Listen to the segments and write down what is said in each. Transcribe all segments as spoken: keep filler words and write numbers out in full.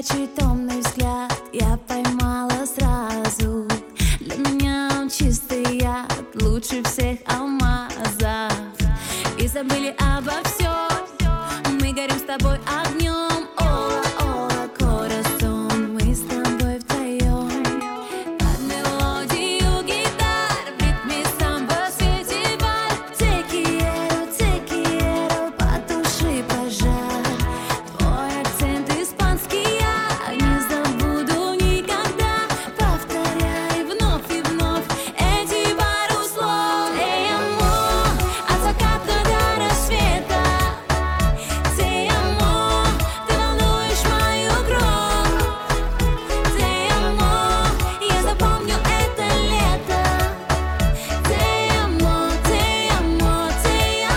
горячий томный взгляд я поймала сразу. Для меня он чистый яд, лучше всех алмазов. И забыли обо всем, мы горим с тобой огнем. Ола, ола, corazón, мы с тобой втроем. Под мелодию гитар, в ритме самбо, свете бар. Te quiero, te quiero, потуши пожар. Твой акцент испанский я не забуду никогда. Повторяй вновь и вновь эти пару слов. Эй, амор, от заката до рассвета. Te amo, ты волнуешь мою кровь. Te amo, я запомню это лето. Te amo, te amo, te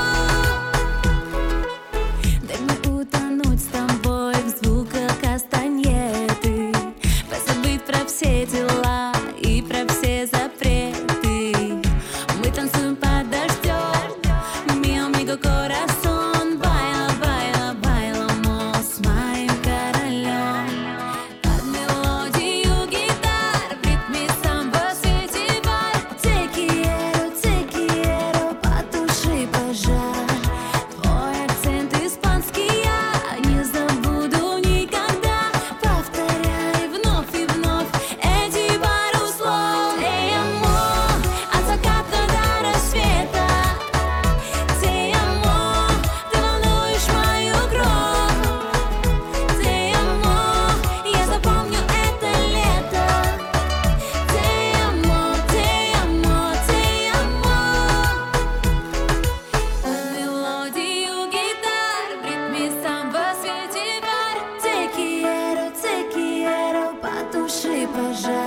amo. Дай мне утонуть с тобой в звуках кастаньеты, позабыть про все дела и про все запреты. Мы танцуем под дождем, mi amigo corazón. Байла, байла, байлamos с моим королем. Под мелодию гитар, в ритме самбо, свете бар. Te quiero, te quiero, потуши пожар. Твой акцент испанский я не забуду никогда. Повторяй вновь и вновь эти пару слов. Эй, амор, от заката до рассвета. Te amo, ты волнуешь мою кровь. Te amo, я запомню это лето. Te amo, te amo, te amo. Под мелодию гитар, в ритме самбо, свете бар. Te quiero, te quiero, потуши пожар.